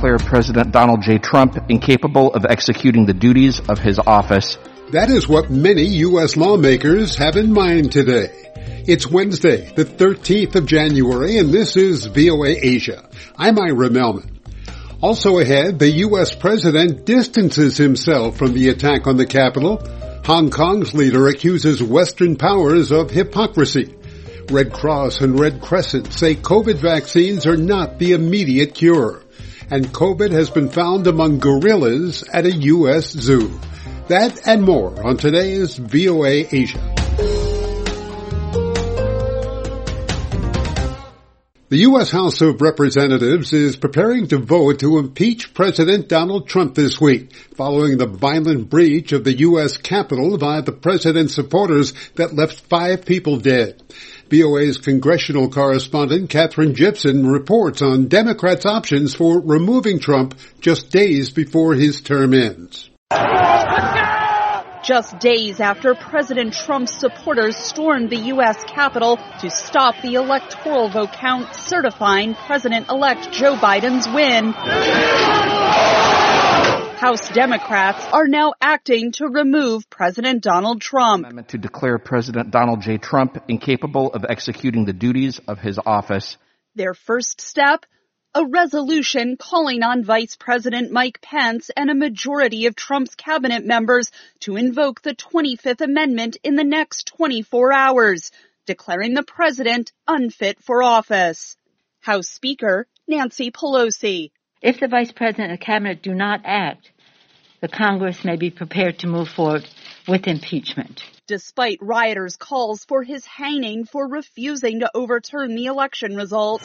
declare President Donald J. Trump incapable of executing the duties of his office. That is what many U.S. lawmakers have in mind today. It's Wednesday, the 13th of January, and this is VOA Asia. I'm Ira Melman. Also ahead, the U.S. president distances himself from the attack on the Capitol. Hong Kong's leader accuses Western powers of hypocrisy. Red Cross and Red Crescent say COVID vaccines are not the immediate cure. And COVID has been found among gorillas at a U.S. zoo. That and more on today's VOA Asia. The U.S. House of Representatives is preparing to vote to impeach President Donald Trump this week, following the violent breach of the U.S. Capitol by the president's supporters that left 5 people dead. VOA's congressional correspondent Katherine Gibson reports on Democrats' options for removing Trump just days before his term ends. Just days after President Trump's supporters stormed the U.S. Capitol to stop the electoral vote count certifying President-elect Joe Biden's win, House Democrats are now acting to remove President Donald Trump. Amendment to declare President Donald J. Trump incapable of executing the duties of his office. Their first step? A resolution calling on Vice President Mike Pence and a majority of Trump's cabinet members to invoke the 25th Amendment in the next 24 hours, declaring the president unfit for office. House Speaker Nancy Pelosi. If the Vice President and Cabinet do not act, the Congress may be prepared to move forward with impeachment. Despite rioters' calls for his hanging for refusing to overturn the election results,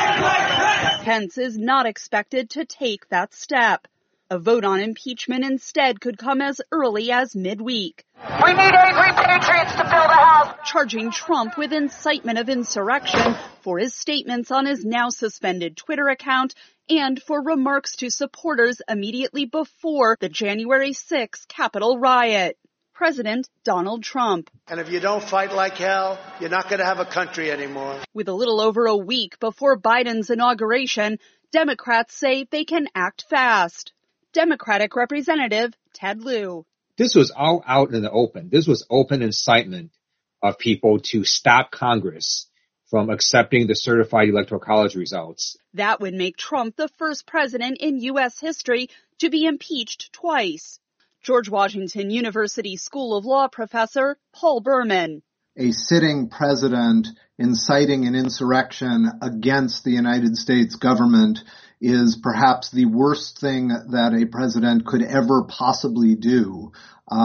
Pence is not expected to take that step. A vote on impeachment instead could come as early as midweek. We need angry patriots to fill the House. Charging Trump with incitement of insurrection for his statements on his now suspended Twitter account and for remarks to supporters immediately before the January 6 Capitol riot. President Donald Trump. And if you don't fight like hell, you're not going to have a country anymore. With a little over a week before Biden's inauguration, Democrats say they can act fast. Democratic Representative Ted Lieu. This was all out in the open. This was open incitement of people to stop Congress from accepting the certified electoral college results. That would make Trump the first president in U.S. history to be impeached twice. George Washington University School of Law professor Paul Berman. A sitting president inciting an insurrection against the United States government is perhaps the worst thing that a president could ever possibly do.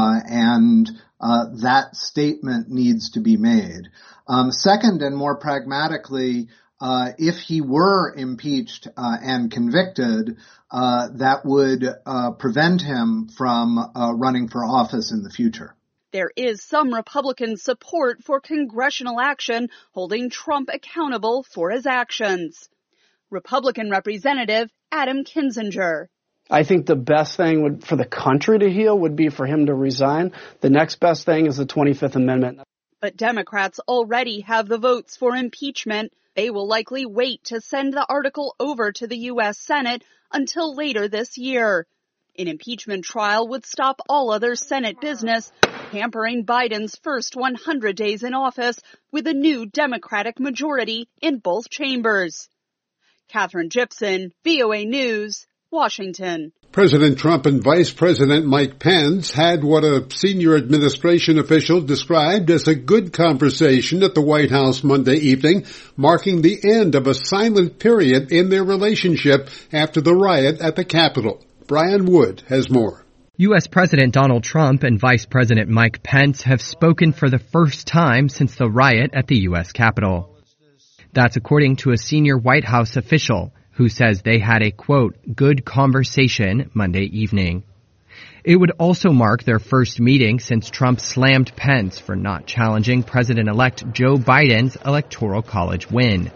And that statement needs to be made. Second, and more pragmatically, if he were impeached and convicted, that would prevent him from running for office in the future. There is some Republican support for congressional action holding Trump accountable for his actions. Republican Representative Adam Kinzinger. I think the best thing for the country to heal would be for him to resign. The next best thing is the 25th Amendment. But Democrats already have the votes for impeachment. They will likely wait to send the article over to the U.S. Senate until later this year. An impeachment trial would stop all other Senate business, hampering Biden's first 100 days in office with a new Democratic majority in both chambers. Katherine Gibson, VOA News, Washington. President Trump and Vice President Mike Pence had what a senior administration official described as a good conversation at the White House Monday evening, marking the end of a silent period in their relationship after the riot at the Capitol. Brian Wood has more. U.S. President Donald Trump and Vice President Mike Pence have spoken for the first time since the riot at the U.S. Capitol. That's according to a senior White House official who says they had a, quote, good conversation Monday evening. It would also mark their first meeting since Trump slammed Pence for not challenging President-elect Joe Biden's Electoral College win.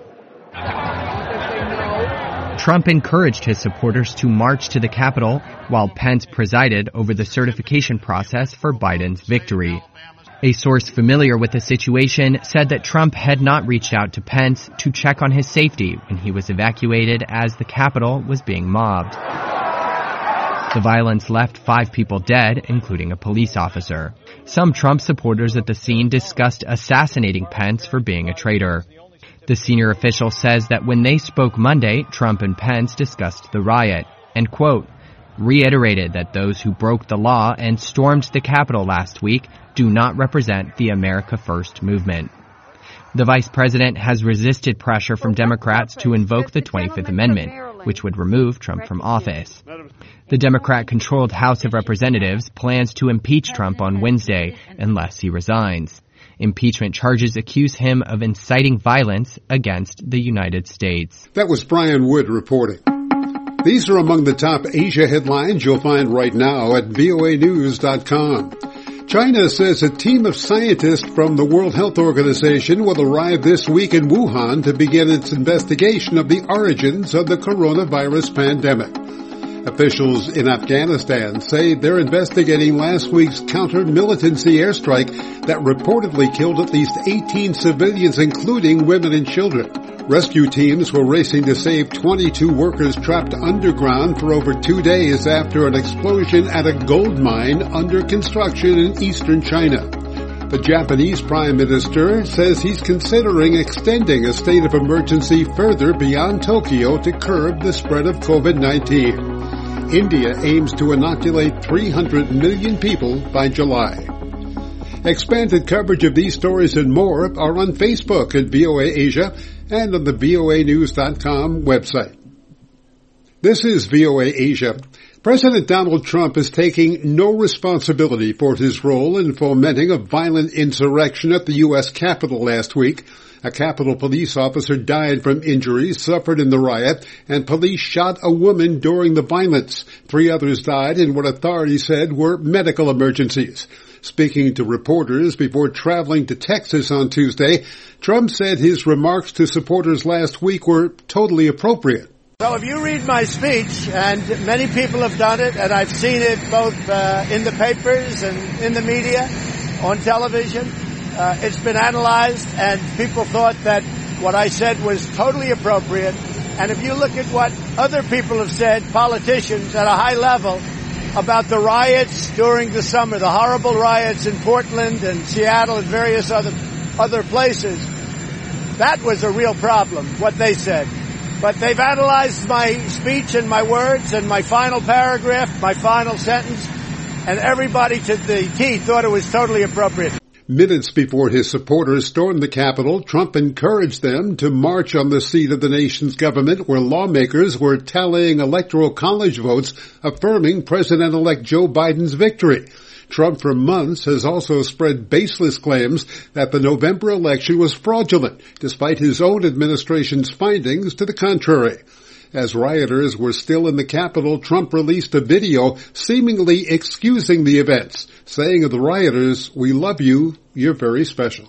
Trump encouraged his supporters to march to the Capitol, while Pence presided over the certification process for Biden's victory. A source familiar with the situation said that Trump had not reached out to Pence to check on his safety when he was evacuated as the Capitol was being mobbed. The violence left 5 people dead, including a police officer. Some Trump supporters at the scene discussed assassinating Pence for being a traitor. The senior official says that when they spoke Monday, Trump and Pence discussed the riot and, quote, reiterated that those who broke the law and stormed the Capitol last week do not represent the America First movement. The vice president has resisted pressure from Democrats to invoke the 25th Amendment, which would remove Trump from office. The Democrat-controlled House of Representatives plans to impeach Trump on Wednesday unless he resigns. Impeachment charges accuse him of inciting violence against the United States. That was Brian Wood reporting. These are among the top Asia headlines you'll find right now at voanews.com. China says a team of scientists from the World Health Organization will arrive this week in Wuhan to begin its investigation of the origins of the coronavirus pandemic. Officials in Afghanistan say they're investigating last week's counter-militancy airstrike that reportedly killed at least 18 civilians, including women and children. Rescue teams were racing to save 22 workers trapped underground for over 2 days after an explosion at a gold mine under construction in eastern China. The Japanese Prime Minister says he's considering extending a state of emergency further beyond Tokyo to curb the spread of COVID-19. India aims to inoculate 300 million people by July. Expanded coverage of these stories and more are on Facebook at VOA Asia and on the voanews.com website. This is VOA Asia. President Donald Trump is taking no responsibility for his role in fomenting a violent insurrection at the U.S. Capitol last week. A Capitol police officer died from injuries suffered in the riot, and police shot a woman during the violence. 3 others died in what authorities said were medical emergencies. Speaking to reporters before traveling to Texas on Tuesday, Trump said his remarks to supporters last week were totally appropriate. So if you read my speech, and many people have done it, and I've seen it both in the papers and in the media, on television, it's been analyzed, and people thought that what I said was totally appropriate. And if you look at what other people have said, politicians at a high level, about the riots during the summer, the horrible riots in Portland and Seattle and various other places, that was a real problem, what they said. But they've analyzed my speech and my words and my final paragraph, my final sentence, and everybody to the T thought it was totally appropriate. Minutes before his supporters stormed the Capitol, Trump encouraged them to march on the seat of the nation's government where lawmakers were tallying electoral college votes affirming President-elect Joe Biden's victory. Trump for months has also spread baseless claims that the November election was fraudulent, despite his own administration's findings to the contrary. As rioters were still in the Capitol, Trump released a video seemingly excusing the events, saying of the rioters, "We love you, you're very special."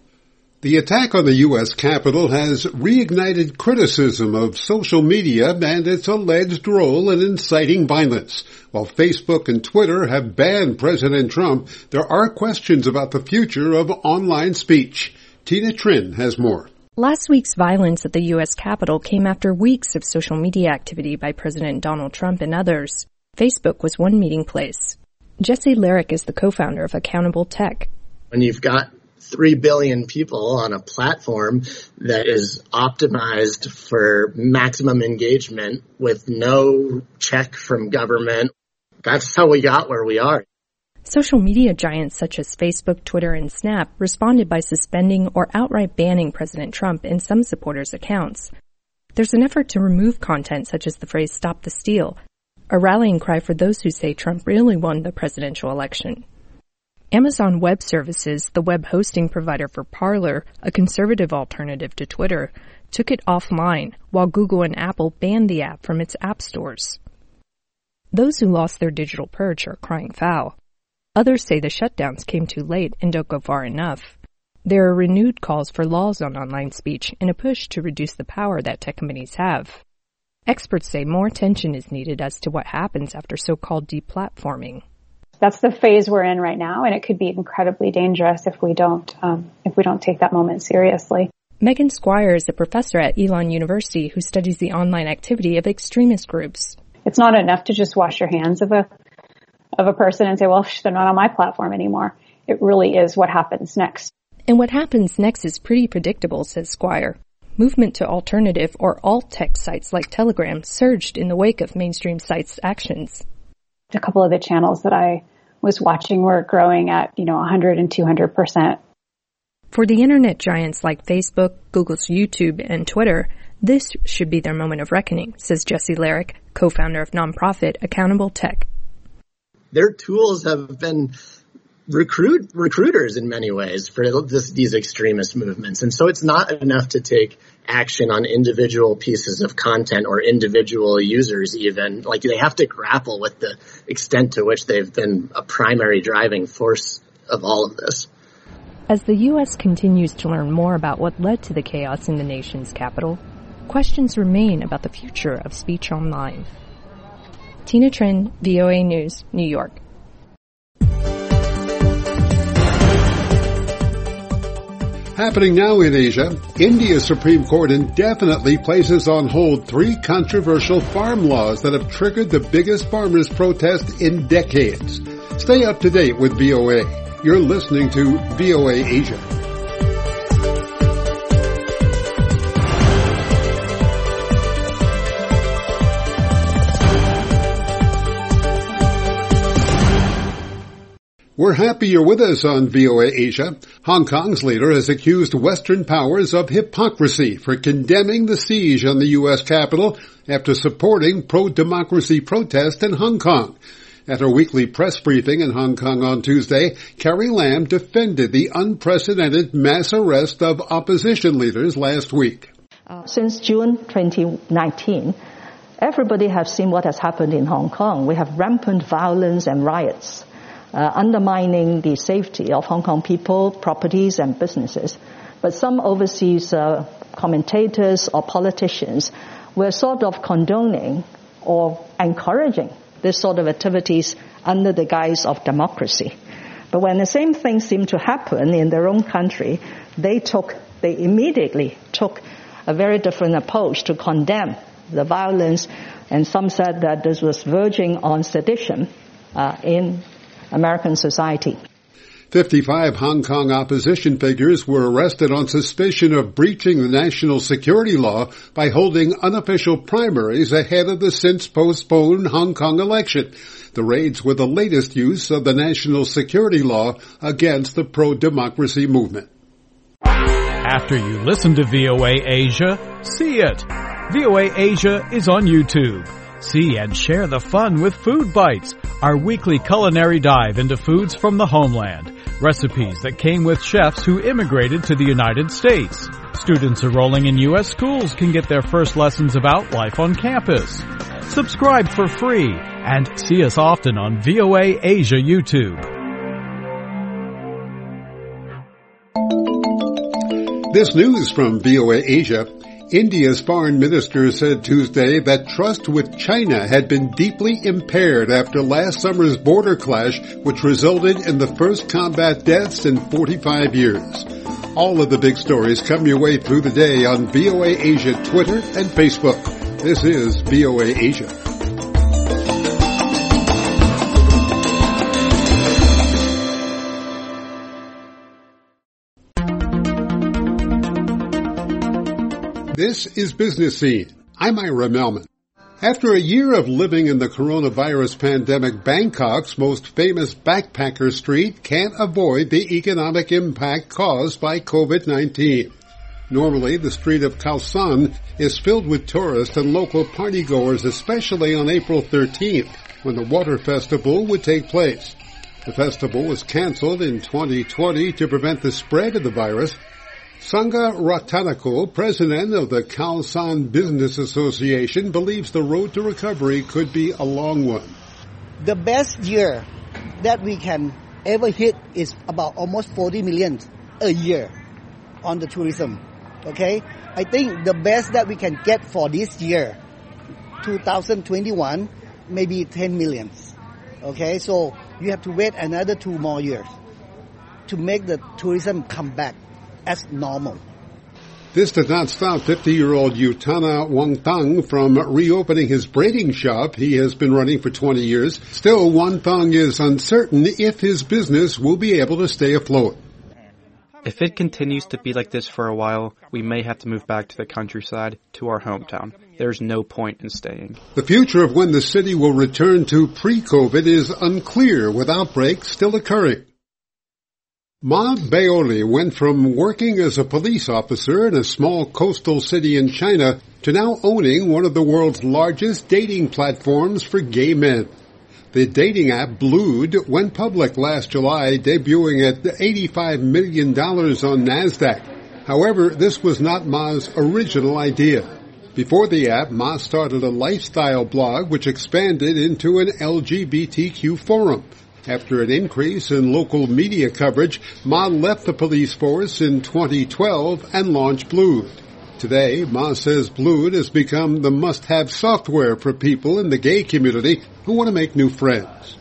The attack on the U.S. Capitol has reignited criticism of social media and its alleged role in inciting violence. While Facebook and Twitter have banned President Trump, there are questions about the future of online speech. Tina Trin has more. Last week's violence at the U.S. Capitol came after weeks of social media activity by President Donald Trump and others. Facebook was one meeting place. Jesse Lyric is the co-founder of Accountable Tech. When you've got 3 billion people on a platform that is optimized for maximum engagement with no check from government, that's how we got where we are. Social media giants such as Facebook, Twitter, and Snap responded by suspending or outright banning President Trump and some supporters' accounts. There's an effort to remove content such as the phrase "Stop the Steal," a rallying cry for those who say Trump really won the presidential election. Amazon Web Services, the web hosting provider for Parler, a conservative alternative to Twitter, took it offline, while Google and Apple banned the app from its app stores. Those who lost their digital perch are crying foul. Others say the shutdowns came too late and don't go far enough. There are renewed calls for laws on online speech in a push to reduce the power that tech companies have. Experts say more attention is needed as to what happens after so-called deplatforming. that's the phase we're in right now, and it could be incredibly dangerous if we don't take that moment seriously. Megan Squire is a professor at Elon University who studies the online activity of extremist groups. It's not enough to just wash your hands of a person and say, well, they're not on my platform anymore. It really is what happens next. And what happens next is pretty predictable, says Squire. Movement to alternative or alt-tech sites like Telegram surged in the wake of mainstream sites' actions. A couple of the channels that I was watching were growing at, 100 and 200%. For the internet giants like Facebook, Google's YouTube, and Twitter, this should be their moment of reckoning, says Jesse Larrick, co-founder of nonprofit Accountable Tech. Their tools have been recruiters in many ways for these extremist movements. And so it's not enough to take action on individual pieces of content or individual users even. Like, they have to grapple with the extent to which they've been a primary driving force of all of this. As the U.S. continues to learn more about what led to the chaos in the nation's capital, questions remain about the future of speech online. Tina Trin, VOA News, New York. Happening now in Asia, India's Supreme Court indefinitely places on hold 3 controversial farm laws that have triggered the biggest farmers' protest in decades. Stay up to date with VOA. You're listening to VOA Asia. We're happy you're with us on VOA Asia. Hong Kong's leader has accused Western powers of hypocrisy for condemning the siege on the U.S. Capitol after supporting pro-democracy protests in Hong Kong. At her weekly press briefing in Hong Kong on Tuesday, Carrie Lam defended the unprecedented mass arrest of opposition leaders last week. Since June 2019, everybody has seen what has happened in Hong Kong. We have rampant violence and riots, undermining the safety of Hong Kong people, properties and businesses. But some overseas commentators or politicians were sort of condoning or encouraging this sort of activities under the guise of democracy. But when the same thing seemed to happen in their own country, they immediately took a very different approach to condemn the violence, and some said that this was verging on sedition in American society. 55 Hong Kong opposition figures were arrested on suspicion of breaching the national security law by holding unofficial primaries ahead of the since-postponed Hong Kong election. The raids were the latest use of the national security law against the pro-democracy movement. After you listen to VOA Asia, see it. VOA Asia is on YouTube. See and share the fun with Food Bites, our weekly culinary dive into foods from the homeland. Recipes that came with chefs who immigrated to the United States. Students enrolling in U.S. schools can get their first lessons about life on campus. Subscribe for free and see us often on VOA Asia YouTube. This news from VOA Asia. India's foreign minister said Tuesday that trust with China had been deeply impaired after last summer's border clash, which resulted in the first combat deaths in 45 years. All of the big stories come your way through the day on VOA Asia Twitter and Facebook. This is VOA Asia. This is Business Scene. I'm Ira Melman. After a year of living in the coronavirus pandemic, Bangkok's most famous backpacker street can't avoid the economic impact caused by COVID-19. Normally, the street of Khao San is filled with tourists and local partygoers, especially on April 13th, when the Water Festival would take place. The festival was canceled in 2020 to prevent the spread of the virus. Sangha Ratanako, president of the Khao San Business Association, believes the road to recovery could be a long one. The best year that we can ever hit is about almost 40 million a year on the tourism. Okay? I think the best that we can get for this year, 2021, maybe 10 million. Okay? So you have to wait another 2 more years to make the tourism come back as normal. This did not stop 50-year-old Yutana Wangthang from reopening his braiding shop he has been running for 20 years. Still, Wangthang is uncertain if his business will be able to stay afloat. If it continues to be like this for a while, we may have to move back to the countryside, to our hometown. There's no point in staying. The future of when the city will return to pre-COVID is unclear, with outbreaks still occurring. Ma Baoli went from working as a police officer in a small coastal city in China to now owning one of the world's largest dating platforms for gay men. The dating app Blued went public last July, debuting at $85 million on NASDAQ. However, this was not Ma's original idea. Before the app, Ma started a lifestyle blog which expanded into an LGBTQ forum. After an increase in local media coverage, Ma left the police force in 2012 and launched Blued. Today, Ma says Blued has become the must-have software for people in the gay community who want to make new friends.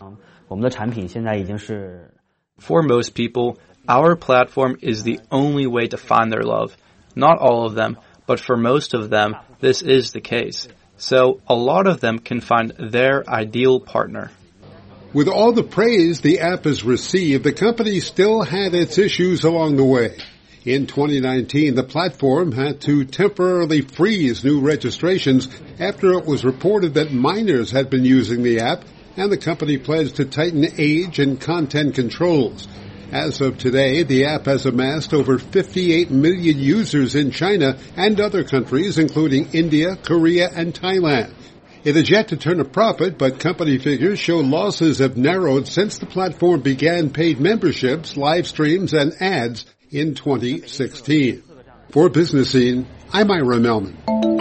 For most people, our platform is the only way to find their love. Not all of them, but for most of them, this is the case. So, a lot of them can find their ideal partner. With all the praise the app has received, the company still had its issues along the way. In 2019, the platform had to temporarily freeze new registrations after it was reported that minors had been using the app, and the company pledged to tighten age and content controls. As of today, the app has amassed over 58 million users in China and other countries, including India, Korea, and Thailand. It is yet to turn a profit, but company figures show losses have narrowed since the platform began paid memberships, live streams, and ads in 2016. For Business Scene, I'm Ira Melman.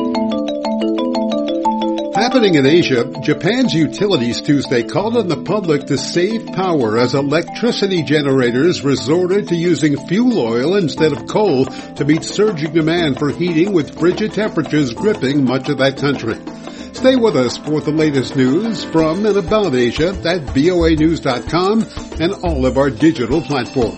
Happening in Asia, Japan's utilities Tuesday called on the public to save power as electricity generators resorted to using fuel oil instead of coal to meet surging demand for heating, with frigid temperatures gripping much of that country. Stay with us for the latest news from and about Asia at voanews.com and all of our digital platforms.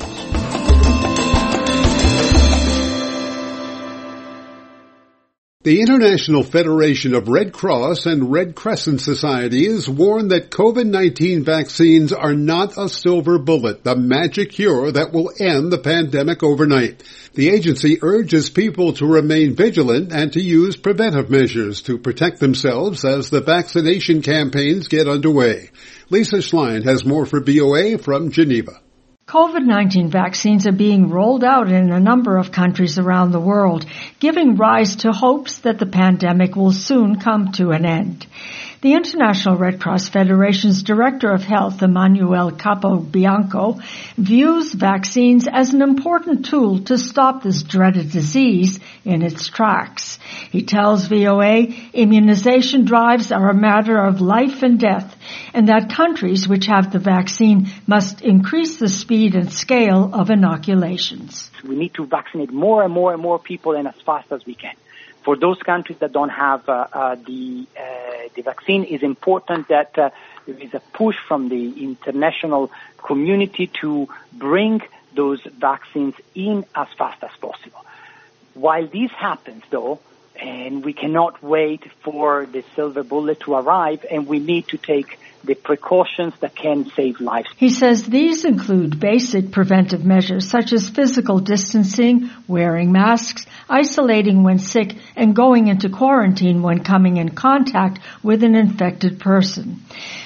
The International Federation of Red Cross and Red Crescent Societies warned that COVID-19 vaccines are not a silver bullet, the magic cure that will end the pandemic overnight. The agency urges people to remain vigilant and to use preventive measures to protect themselves as the vaccination campaigns get underway. Lisa Schlein has more for VOA from Geneva. COVID-19 vaccines are being rolled out in a number of countries around the world, giving rise to hopes that the pandemic will soon come to an end. The International Red Cross Federation's Director of Health, Emanuele Capobianco, views vaccines as an important tool to stop this dreaded disease in its tracks. He tells VOA immunization drives are a matter of life and death, and that countries which have the vaccine must increase the speed and scale of inoculations. We need to vaccinate more and more and more people and as fast as we can. For those countries that don't have the vaccine, it's important that there is a push from the international community to bring those vaccines in as fast as possible. While this happens, though, and we cannot wait for the silver bullet to arrive, and we need to take the precautions that can save lives. He says these include basic preventive measures such as physical distancing, wearing masks, isolating when sick, and going into quarantine when coming in contact with an infected person.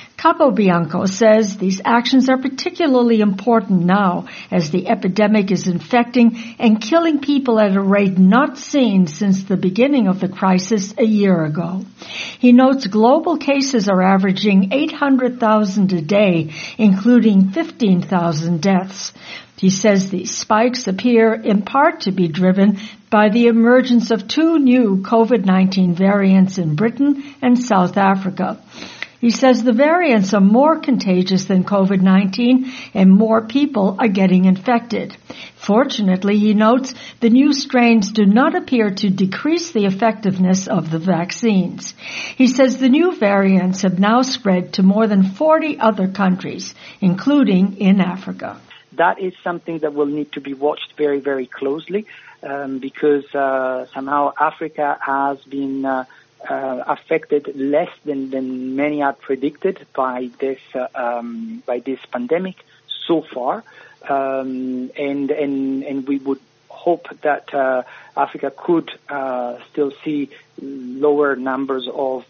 Capobianco says these actions are particularly important now as the epidemic is infecting and killing people at a rate not seen since the beginning of the crisis a year ago. He notes global cases are averaging 800,000 a day, including 15,000 deaths. He says these spikes appear in part to be driven by the emergence of 2 new COVID-19 variants in Britain and South Africa. He says the variants are more contagious than COVID-19 and more people are getting infected. Fortunately, he notes the new strains do not appear to decrease the effectiveness of the vaccines. He says the new variants have now spread to more than 40 other countries, including in Africa. That is something that will need to be watched very, very closely because somehow Africa has been affected less than many had predicted by this pandemic so far, and we would hope that Africa could still see lower numbers of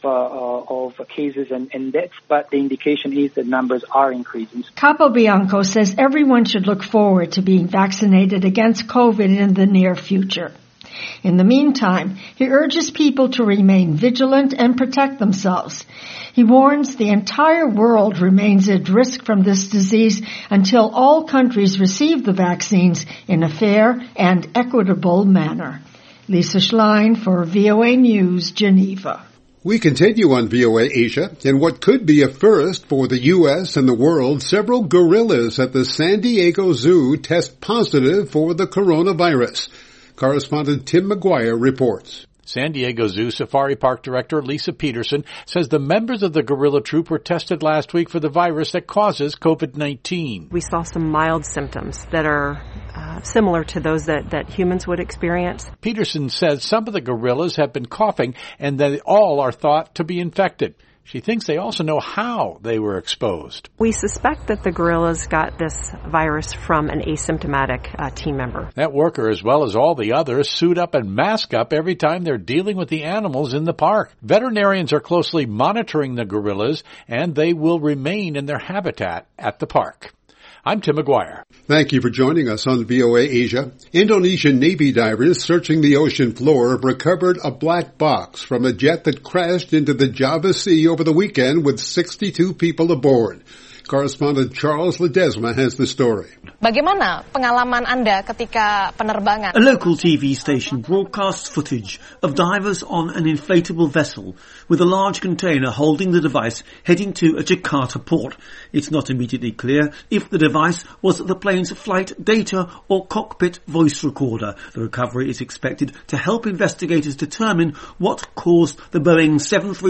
cases and deaths, but the indication is that numbers are increasing. Capobianco says everyone should look forward to being vaccinated against COVID in the near future. In the meantime, he urges people to remain vigilant and protect themselves. He warns the entire world remains at risk from this disease until all countries receive the vaccines in a fair and equitable manner. Lisa Schlein for VOA News, Geneva. We continue on VOA Asia. In what could be a first for the U.S. and the world, several gorillas at the San Diego Zoo test positive for the coronavirus. Correspondent Tim McGuire reports. San Diego Zoo Safari Park Director Lisa Peterson says the members of the gorilla troop were tested last week for the virus that causes COVID-19. We saw some mild symptoms that are similar to those that humans would experience. Peterson says some of the gorillas have been coughing and that all are thought to be infected. She thinks they also know how they were exposed. We suspect that the gorillas got this virus from an asymptomatic team member. That worker, as well as all the others, suit up and mask up every time they're dealing with the animals in the park. Veterinarians are closely monitoring the gorillas, and they will remain in their habitat at the park. I'm Tim McGuire. Thank you for joining us on VOA Asia. Indonesian Navy divers searching the ocean floor have recovered a black box from a jet that crashed into the Java Sea over the weekend with 62 people aboard. Correspondent Charles Ledesma has the story. Bagaimana pengalaman Anda ketika penerbangan? A local TV station broadcasts footage of divers on an inflatable vessel with a large container holding the device heading to a Jakarta port. It's not immediately clear if the device was the plane's flight data or cockpit voice recorder. The recovery is expected to help investigators determine what caused the Boeing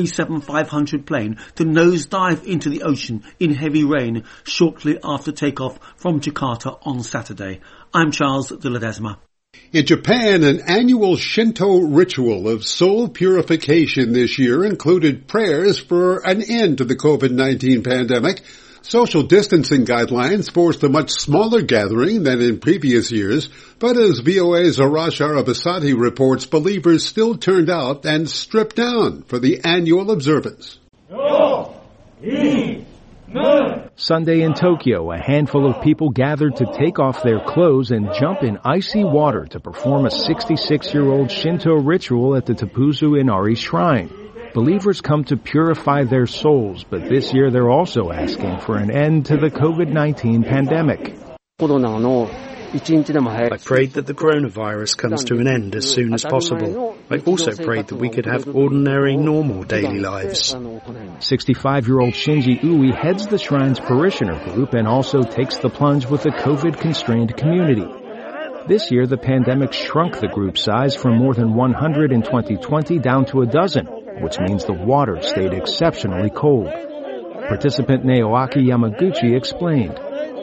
737-500 plane to nosedive into the ocean in heavy rain shortly after takeoff from Jakarta on Saturday. I'm Charles de Ledesma. In Japan, an annual Shinto ritual of soul purification this year included prayers for an end to the COVID-19 pandemic. Social distancing guidelines forced a much smaller gathering than in previous years, but as VOA's Arash Arabasadi reports, believers still turned out and stripped down for the annual observance. Sunday in Tokyo, a handful of people gathered to take off their clothes and jump in icy water to perform a 66-year-old Shinto ritual at the Tapuzu Inari Shrine. Believers come to purify their souls, but this year they're also asking for an end to the COVID-19 pandemic. I prayed that the coronavirus comes to an end as soon as possible. I also prayed that we could have ordinary, normal daily lives. 65-year-old Shinji Ui heads the shrine's parishioner group and also takes the plunge with the COVID-constrained community. This year, the pandemic shrunk the group size from more than 100 in 2020 down to a dozen, which means the water stayed exceptionally cold. Participant Naoaki Yamaguchi explained.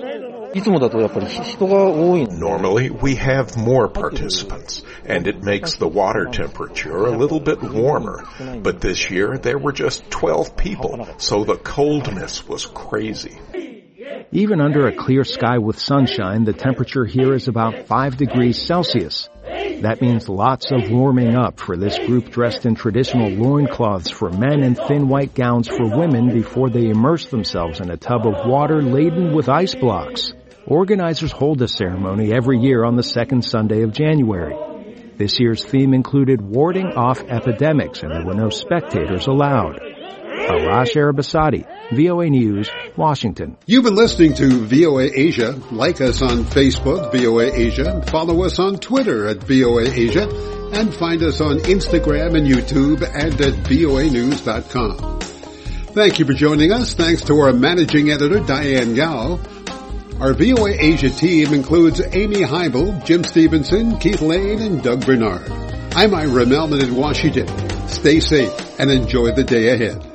Normally, we have more participants, and it makes the water temperature a little bit warmer. But this year, there were just 12 people, so the coldness was crazy. Even under a clear sky with sunshine, the temperature here is about 5 degrees Celsius. That means lots of warming up for this group dressed in traditional loincloths for men and thin white gowns for women before they immerse themselves in a tub of water laden with ice blocks. Organizers hold a ceremony every year on the second Sunday of January. This year's theme included warding off epidemics, and there were no spectators allowed. Arash Arabasadi, VOA News, Washington. You've been listening to VOA Asia. Like us on Facebook, VOA Asia. Follow us on Twitter at VOA Asia. And find us on Instagram and YouTube and at voanews.com. Thank you for joining us. Thanks to our managing editor, Diane Gao. Our VOA Asia team includes Amy Heibel, Jim Stevenson, Keith Lane, and Doug Bernard. I'm Ira Melman in Washington. Stay safe and enjoy the day ahead.